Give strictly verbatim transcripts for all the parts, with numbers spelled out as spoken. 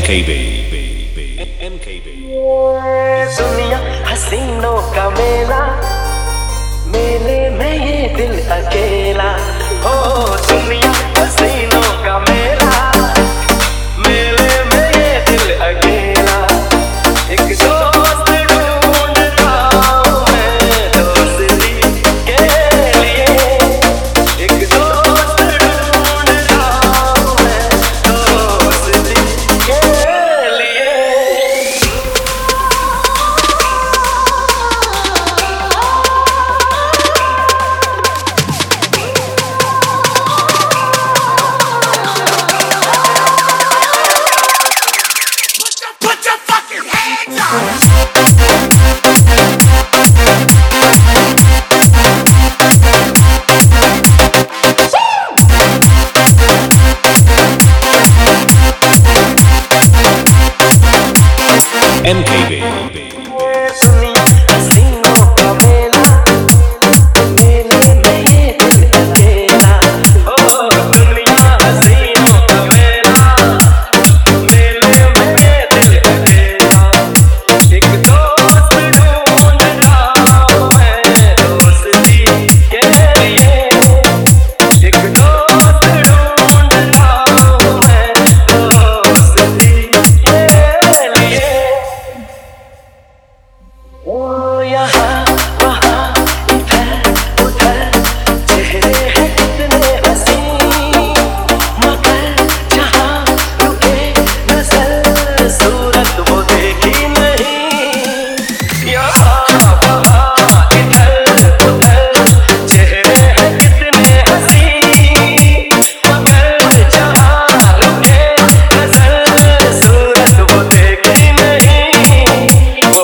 K B M K B दुनिया हसीनों का मेला, मेले में ये दिल अकेला। हो दुनिया हसीनों का मेला, मेले में ये दिल अकेला। एक दोस्त ढूंढता हूँ मैं दोस्ती के लिए, एक दोस्त ढूंढता हूँ मैं दोस्ती के लिए। M K B दुनिया हसीनों का मेला, मेले में ये दिल अकेला। हो दुनिया हसीनों का मेला, मेले में ये दिल अकेला। एक दोस्त ढूंढता हूँ मैं दोस्ती के लिए, एक दोस्त ढूंढता हूँ मैं दोस्ती के लिए। ओ यहाँ वहाँ इधर उधर चेहरे हैं कितने हंसी, मगर जहाँ रुके नजर सूरत वो देखी नहीं। यहाँ वहाँ इधर उधर चेहरे हैं कितने हंसी, मगर जहाँ रुके नजर सूरत वो देखी नहीं। ओ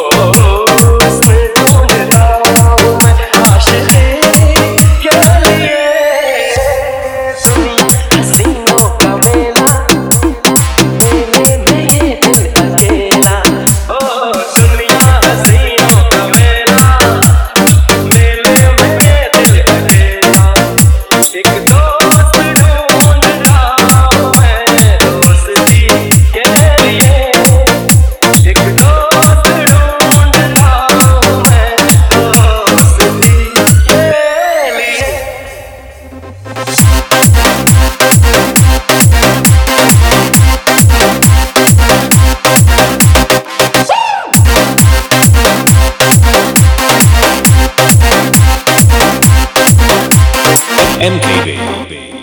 M K B